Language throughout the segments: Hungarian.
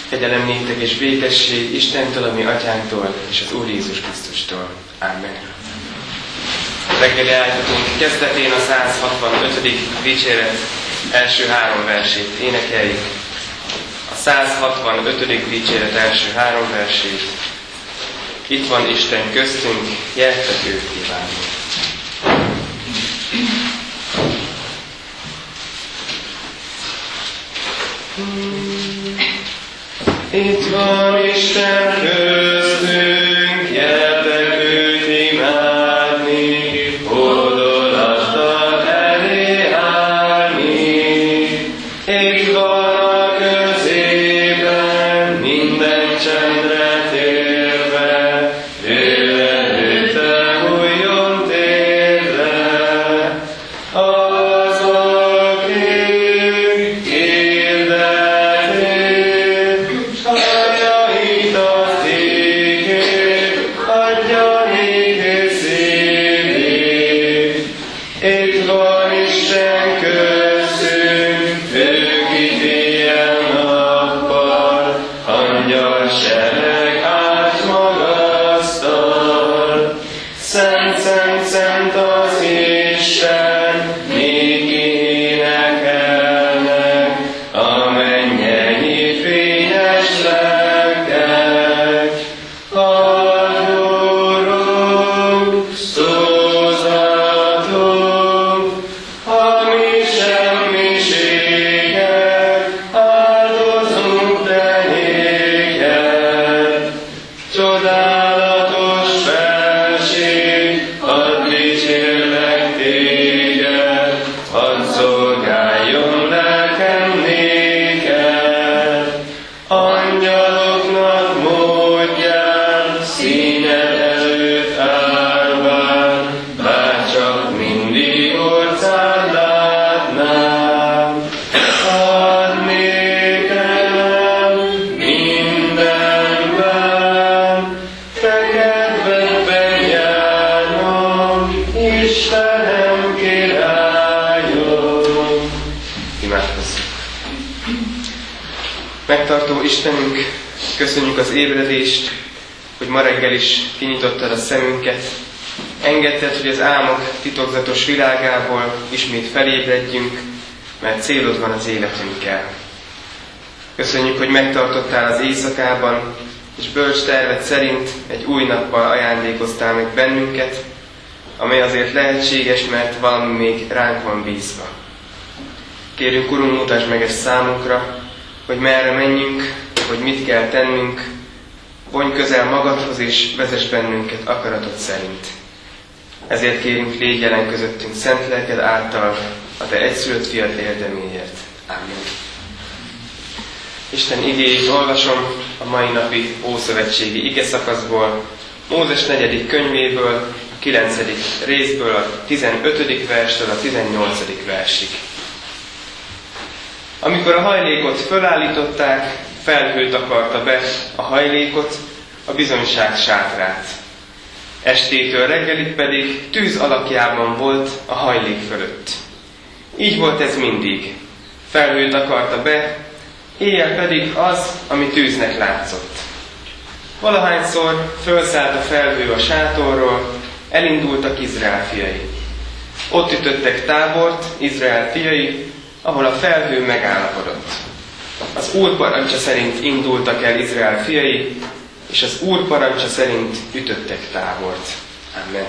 Kegyelem néktek és békesség Istentől, a mi atyánktól, és az Úr Jézus Krisztustól. Amen. Reggeli áldozunk kezdetén a 165. dicséret első 3 versét énekeljük. A 165. dicséret első 3 versét. Itt van Isten köztünk, gyertek őt kívánni. Itt van Isten köztünk, gyertek őt imádni, hódolattal elé állni. Itt van a közében, minden csendre térve, ő előtte hújjon térre. Az, aki kérdezi, sajait az égét, adja néki szívét. Itt van Isten köztünk, ő kit éjjel-nappal, angyalsereg átmagasztal. Szent, szent, szent az Isten, néki énekelnek, a mennyei fényes lelkek. Adorunk, szózatunk, a mi semmiségek, áldozunk te néked. Csodálatos felség, hadd dicsérlek téged, hadd szolgáljon lelkem néked. Angyaloknak módján, színed előtt állván, bárcsak mindig orcád látnám. Add nékem mindenben, te kedvedben járnom, Istenem királyom. Imádkozzunk. Megtartó Istenünk, köszönjük az ébredést, hogy ma reggel is kinyitottad a szemünket. Engedted, hogy az álmok titokzatos világából ismét felébredjünk, mert célod van az életünkkel. Köszönjük, hogy megtartottál az éjszakában, és bölcs terved szerint egy új nappal ajándékoztál meg bennünket, amely azért lehetséges, mert valami még ránk van bízva. Kérünk, Urunk, mutasd meg ezt számunkra, hogy merre menjünk, hogy mit kell tennünk, vonj közel magadhoz, és vezess bennünket akaratod szerint. Ezért kérünk, légy jelen közöttünk szent lelked által, a te egyszülött fiad érdeméért. Amen. Isten igéjét olvasom a mai napi ószövetségi igeszakaszból, Mózes 4. könyvéből, a 9. részből, a 15. verstől a 18. versig. Amikor a hajlékot fölállították, felhő takarta be a hajlékot, a bizonyság sátrát. Estétől reggelig pedig tűz alakjában volt a hajlék fölött. Így volt ez mindig. Felhő takarta be, éjjel pedig az, ami tűznek látszott. Valahányszor fölszállt a felhő a sátorról, elindultak Izrael fiai. Ott ütöttek tábort Izrael fiai, ahol a felhő megállapodott. Az Úr parancsa szerint indultak el Izrael fiai, és az Úr parancsa szerint ütöttek tábort. Amen.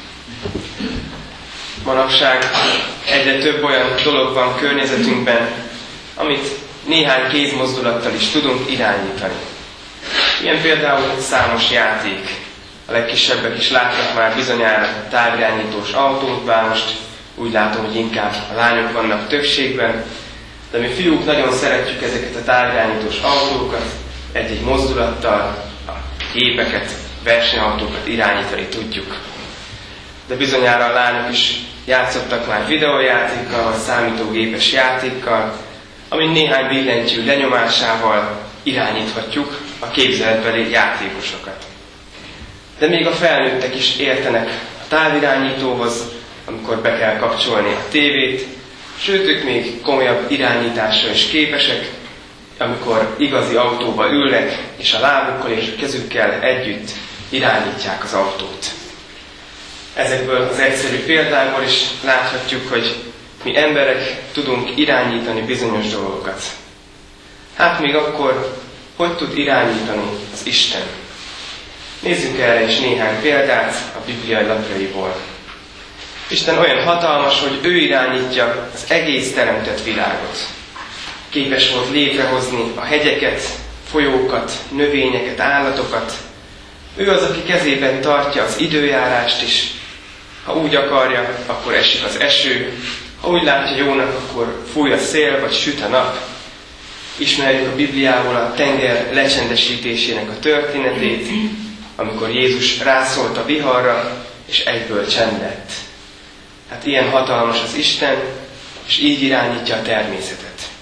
Manapság egyre több olyan dolog van környezetünkben, amit néhány kézmozdulattal is tudunk irányítani. Ilyen például számos játék. A legkisebbek is látnak már bizonyára távirányítós autót, bár most úgy látom, hogy inkább a lányok vannak többségben, de mi fiúk nagyon szeretjük ezeket a távirányítós autókat, egy-egy mozdulattal a gépeket, versenyautókat irányítani tudjuk. De bizonyára a lányok is játszottak már videójátékkal, vagy számítógépes játékkal, amin néhány billentyű lenyomásával irányíthatjuk a képzeletbeli játékosokat. De még a felnőttek is értenek a távirányítóhoz, amikor be kell kapcsolni a tévét, sőt, ők még komolyabb irányításra is képesek, amikor igazi autóba ülnek, és a lábukkal és a kezükkel együtt irányítják az autót. Ezekből az egyszerű példákból is láthatjuk, hogy mi emberek tudunk irányítani bizonyos dolgokat. Hát még akkor, hogy tud irányítani az Isten? Nézzük erre is néhány példát a bibliai lapjaiból. Isten olyan hatalmas, hogy ő irányítja az egész teremtett világot. Képes volt létrehozni a hegyeket, folyókat, növényeket, állatokat. Ő az, aki kezében tartja az időjárást is. Ha úgy akarja, akkor esik az eső. Ha úgy látja jónak, akkor fúj a szél, vagy süt a nap. Ismerjük a Bibliából a tenger lecsendesítésének a történetét, amikor Jézus rászólt a viharra, és egyből csend lett. Hát ilyen hatalmas az Isten, és így irányítja a természetet.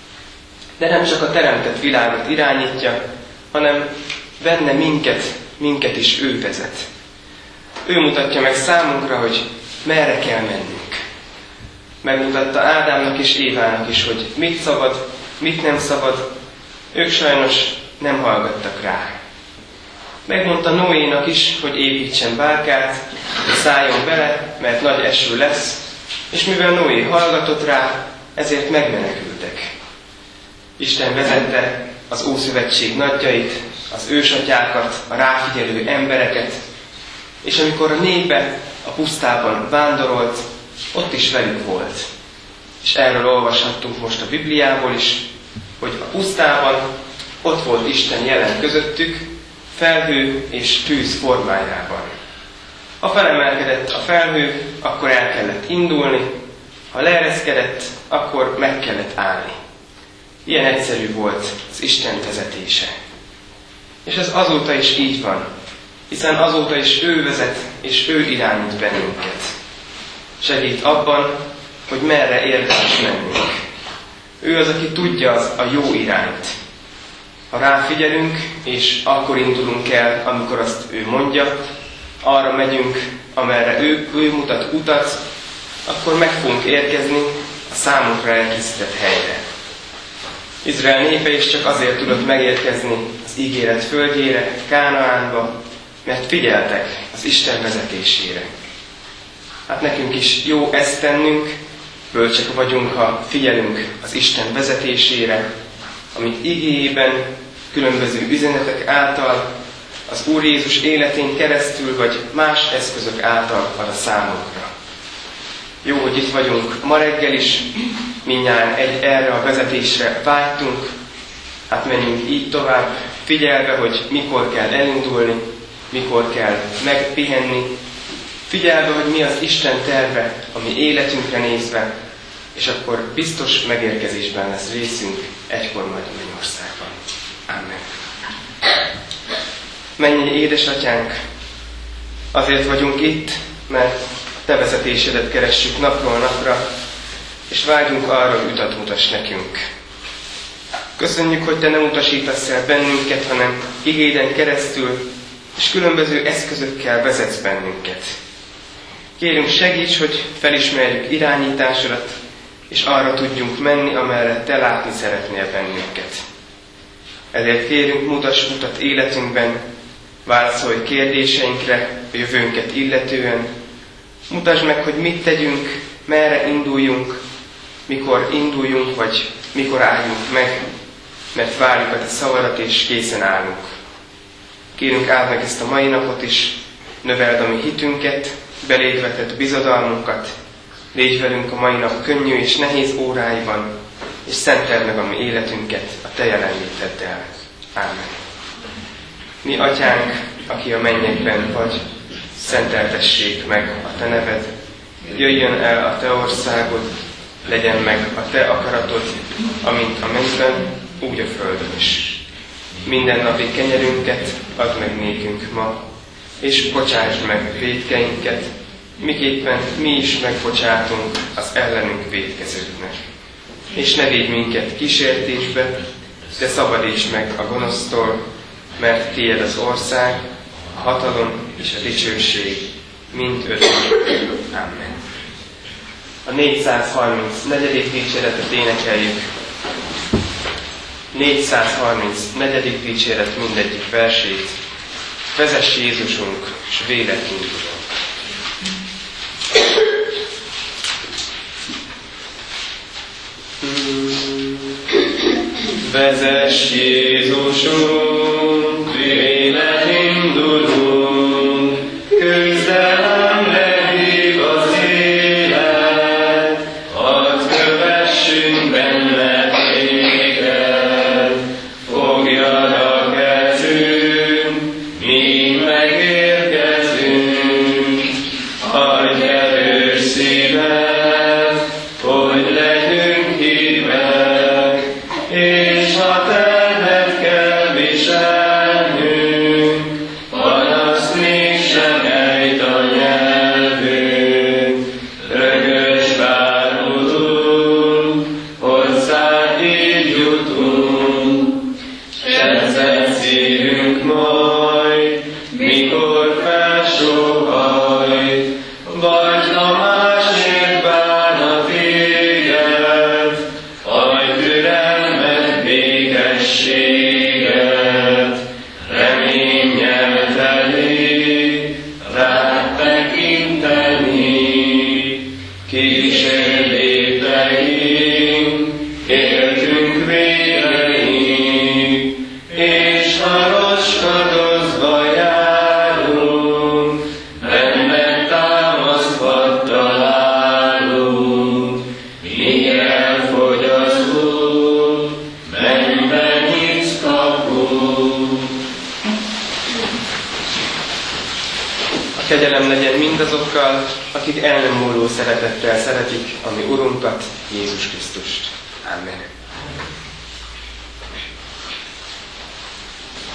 De nem csak a teremtett világot irányítja, hanem benne minket is ő vezet. Ő mutatja meg számunkra, hogy merre kell mennünk. Megmutatta Ádámnak és Évának is, hogy mit szabad, mit nem szabad. Ők sajnos nem hallgattak rá. Megmondta Noénak is, hogy építsen bárkát, hogy szálljon bele, mert nagy eső lesz, és mivel Noé hallgatott rá, ezért megmenekültek. Isten vezette az Ószövetség nagyjait, az ősatyákat, a ráfigyelő embereket, és amikor a népe a pusztában vándorolt, ott is velük volt. És erről olvashattunk most a Bibliából is, hogy a pusztában ott volt Isten jelen közöttük, felhő és tűz formájában. Ha felemelkedett a felhő, akkor el kellett indulni, ha leereszkedett, akkor meg kellett állni. Ilyen egyszerű volt az Isten vezetése. És ez azóta is így van, hiszen azóta is ő vezet, és ő irányít bennünket. Segít abban, hogy merre érdemes mennünk. Ő az, aki tudja a jó irányt. Ha ráfigyelünk, és akkor indulunk el, amikor azt ő mondja, arra megyünk, amerre ő mutat utat, akkor meg fogunk érkezni a számunkra elkészített helyre. Izrael népe is csak azért tudott megérkezni az ígéret földjére, Kánaánba, mert figyeltek az Isten vezetésére. Hát nekünk is jó ezt tennünk, bölcsek vagyunk, ha figyelünk az Isten vezetésére, amit igéjében, különböző üzenetek által, az Úr Jézus életén keresztül, vagy más eszközök által ad a számunkra. Jó, hogy itt vagyunk ma reggel is, mindnyájan erre a vezetésre vágytunk, hát menjünk így tovább, figyelve, hogy mikor kell elindulni, mikor kell megpihenni, figyelve, hogy mi az Isten terve a mi életünkre nézve, és akkor biztos megérkezésben lesz részünk egykor majd a mennyországban. Amen. Mennyei édesatyánk, azért vagyunk itt, mert te vezetésedet keressük napról napra, és vágyunk arra, hogy utat mutass nekünk. Köszönjük, hogy te nem utasítasz el bennünket, hanem igéden keresztül, és különböző eszközökkel vezetsz bennünket. Kérünk, segíts, hogy felismerjük irányításodat, és arra tudjunk menni, amerre te látni szeretnél bennünket. Ezért kérünk, mutass utat életünkben, válaszolj kérdéseinkre, a jövőnket illetően. Mutasd meg, hogy mit tegyünk, merre induljunk, mikor induljunk, vagy mikor álljunk meg, mert várjuk a te szavadat, és készen állunk. Kérünk, áld meg ezt a mai napot is, növeld a mi hitünket, beléd vetett bizodalmunkat, légy velünk a mai nap könnyű és nehéz óráiban, és szenteld meg a mi életünket a te jelenléteddel. Ámen. Mi atyánk, aki a mennyekben vagy, szenteltessék meg a te neved, jöjjön el a te országod, legyen meg a te akaratod, amint a mennyben, úgy a földön is. Mindennapi kenyerünket add meg nékünk ma, és bocsásd meg vétkeinket, miképpen mi is megbocsátunk az ellenünk vétkezőknek. És ne védj minket kísértésbe, de szabadíts meg a gonosztól, mert tiéd az ország, a hatalom és a dicsőség mind örökké. Amen. A 434. dicséretet énekeljük. 434. dicséret mindegyik versét. Vezess Jézusunk, s véled indulunk. Vezess Jézusunk, véled indulunk, küzdelem lehív az élet, hadd kövessünk benned téged, fogjad a kezünk, mi megérkezünk, adj erős szívet, hogy legyünk hívek, és ha terhet kell viselnünk, panaszt mégsem ejt a nyelvünk. Rögös várunk, hozzád így jutunk, csezett szívünk majd, mikor felsóhajt, vagy ha másért bán a téged, adj türelmet, békességet, reménnyel teli, rád tekinteni. Kísérléteink, éltünk végeink, és ha roskadozva járunk, benned támasztva találunk. Mi elfogyasztunk, mennyben nyitsz kapunk. A kegyelem legyen mindazokkal, akik el nem múló szeretettel szeretik a mi Urunkat, Jézus Krisztust. Amen.